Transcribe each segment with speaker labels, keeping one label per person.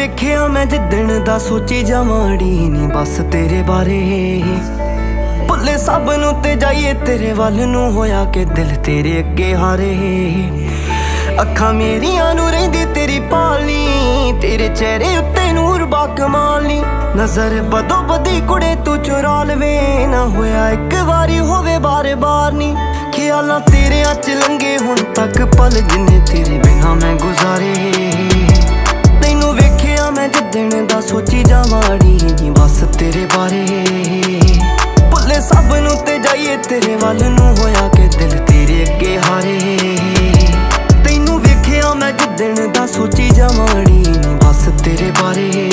Speaker 1: ਵੇਖਿਆ ਮੈਂ ਜਿੱਦਣ ਦਾ ਸੋਚੀ ਜਾਵਾਂੜੀ ਨੀ ਬਸ ਤੇਰੇ ਬਾਰੇ। ਭੁੱਲੇ ਸਭ ਨੂੰ ਤੇ ਜਾਈਏ ਤੇਰੇ ਵੱਲ ਨੂੰ, ਹੋਇਆ ਕਿ ਦਿਲ ਤੇਰੇ ਅੱਗੇ ਹਾਰੇ। ਅੱਖਾਂ ਮੇਰੀਆਂ ਨੂੰ ਰਹਿੰਦੀ ਤੇਰੀ ਪਾਲੀ, ਤੇਰੇ ਚਿਹਰੇ ਉੱਤੇ ਨੂਰ ਬਾਕਮਾਲ ਨੀ। ਨਜ਼ਰ ਬਦੋ ਬਦੀ ਕੁੜੇ ਤੂੰ ਚੁਰਾ ਲਵੇ, ਨਾ ਹੋਇਆ ਇੱਕ ਵਾਰੀ ਹੋਵੇ ਬਾਰ ਬਾਰ ਨੀ। ਖਿਆਲਾਂ ਤੇਰਿਆਂ ਚ ਲੰਘੇ ਹੁਣ ਤੱਕ ਪਲ ਜਿੰਨੇ ਤੇਰੇ ਬਿਨਾਂ ਮੈਂ ਗੁਜ਼ਾਰੇ। ਤੈਨੂੰ ਵੇਖਿਆ ਮੈਂ ਜਿੱਦਣ ਦਾ ਸੋਚੀ ਜਾਵਾਂੜੀ ਨੀ ਬਸ ਤੇਰੇ ਬਾਰੇ। ਭੁੱਲੇ ਸਭ ਨੂੰ ਤੇ ਜਾਈਏ ਤੇਰੇ ਵੱਲ ਨੂੰ, ਹੋਇਆ ਕਿ ਦਿਲ ਤੇਰੇ ਅੱਗੇ ਹਾਰੇ। ਤੈਨੂੰ ਵੇਖਿਆ ਮੈਂ ਜਿੱਦਣ ਦਾ ਸੋਚੀ ਜਾਵਾਂੜੀ ਨੀ ਬਸ ਤੇਰੇ ਬਾਰੇ।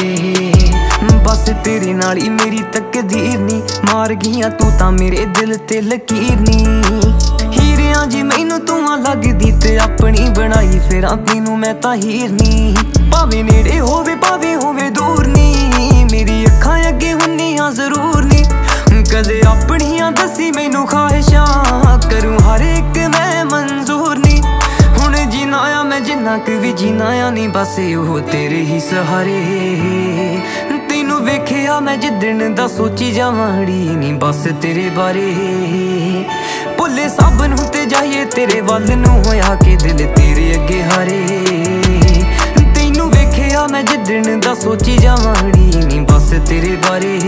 Speaker 1: ਬਸ ਤੇਰੇ ਨਾਲ ਹੀ ਮੇਰੀ ਤਕਦੀਰ ਨੀ, ਮਾਰ ਗਈਆਂ ਤੂੰ ਤਾਂ ਮੇਰੇ ਦਿਲ ਤੇ ਲਕੀਰ ਨੀ। ਹੀਰਿਆਂ ਜੀ ਮੈਨੂੰ ਤੂੰ ਆ ਲੱਗਦੀ ਤੇ ਆਪਣੀ ਬਣਾਈ ਫਿਰਾਂ ਤੈਨੂੰ ਮੈਂ ਤਾਂ ਹੀਰ ਨੀ। ਭਾਵੇਂ ਨੇੜੇ ਹੋਵੇ ਭਾਵੇਂ ਹੋਵੇ ਦੂਰ ਨੀ, ਮੇਰੀ ਅੱਖਾਂ ਅੱਗੇ ਹੁੰਨੀਆਂ ਜ਼ਰੂਰ ਨੀ। ਕਦੇ ਆਪਣੀਆਂ ਦੱਸੀ ਮੈਨੂੰ ਖਾਹਿਸ਼ਾਂ, ਕਰੂੰ ਹਰ ਇੱਕ ਮੈਂ ਮਨਜ਼ੂਰ ਨੀ। ਹੁਣ ਜੀਣਾ ਆ ਮੈਂ ਜਿੰਨਾ ਕੁ ਵੀ ਜੀਣਾ ਆ ਨੀ, ਬਸ ਉਹ ਤੇਰੇ ਹੀ ਸਹਾਰੇ। ਤੈਨੂੰ ਵੇਖਿਆ ਮੈਂ ਜਿੱਦਣ ਦਾ ਸੋਚੀ ਜਾਵਾਂੜੀ ਨੀ ਬਸ ਤੇਰੇ ਬਾਰੇ। ਭੁੱਲੇ ਸਭ ਨੂੰ ਤੇ ਜਾਈਏ ਤੇਰੇ ਵੱਲ ਨੂੰ, ਹੋਇਆ ਕਿ ਦਿਲ ਤੇਰੇ ਅੱਗੇ ਹਾਰੇ। ਤੈਨੂੰ ਵੇਖਿਆ ਮੈਂ ਜਿੱਦਣ ਦਾ ਸੋਚੀ ਜਾਵਾਂੜੀ ਨੀ ਬਸ ਤੇਰੇ ਬਾਰੇ।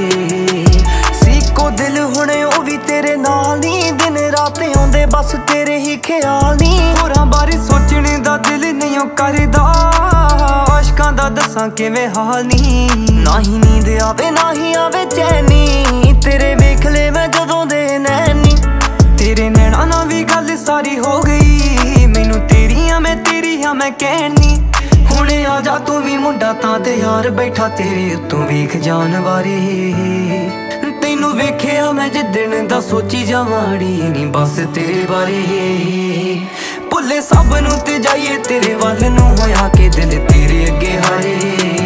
Speaker 1: ਸੀਕੋ ਦਿਲ ਹੁਣ ਉਹ ਵੀ ਤੇਰੇ ਨਾਲ ਨੀ, ਦਿਨ ਰਾਤ ਆਉਂਦੇ ਬਸ ਤੇਰੇ ਹੀ ਖਿਆਲ ਨੀ। ਹੋਰਾਂ ਬਾਰੇ ਸੋਚਣ ਦਾ ਦਿਲ ਨਹੀਂ ਕਰਦਾ, ਆਸ਼ਕਾਂ ਦਾ ਦੱਸਾਂ ਕਿਵੇਂ ਹਾਲ ਨੀ। ਨਾ ਹੀ ਨੀਂਦ ਆਵੇ ਨਾ ਹੀ ਆਵੇ ਚੈਨੀ, ਤੇਰੇ ਵੇਖ ਲੈ ਮੈਂ ਜਦੋਂ ਦੇ ਨੈਣੀ। ਤੇਰੇ ਨੈਣਾ ਨਾਲ ਵੀ ਗੱਲ ਸਾਰੀ ਹੋ ਗਈ, ਮੈਨੂੰ ਤੇਰੀਆਂ ਮੈਂ ਤੇਰੀਆਂ ਮੈਂ ਕਹਿਣੀ। ਹੁਣ ਆ ਜਾ ਤੂੰ ਵੀ ਮੁੰਡਾ ਤਾਂ ਤੇ ਯਾਰ ਬੈਠਾ ਤੇਰੇ ਉੱਤੋਂ ਵੇਖ ਜਾਣ ਬਾਰੇ। ਤੈਨੂੰ ਵੇਖਿਆ ਮੈਂ ਜਿੱਦਣ ਦਾ ਸੋਚੀ ਜਾਵਾਂੜੀ ਨੀ ਬਸ ਤੇਰੇ ਬਾਰੇ। ਭੁੱਲੇ ਸਭ ਨੂੰ ਤੇ ਜਾਈਏ ਤੇਰੇ ਵੱਲ ਨੂੰ, ਹੋਇਆ ਕਿ ਦਿਲ ਤੇਰੇ ਅੱਗੇ ਹਾਰੇ।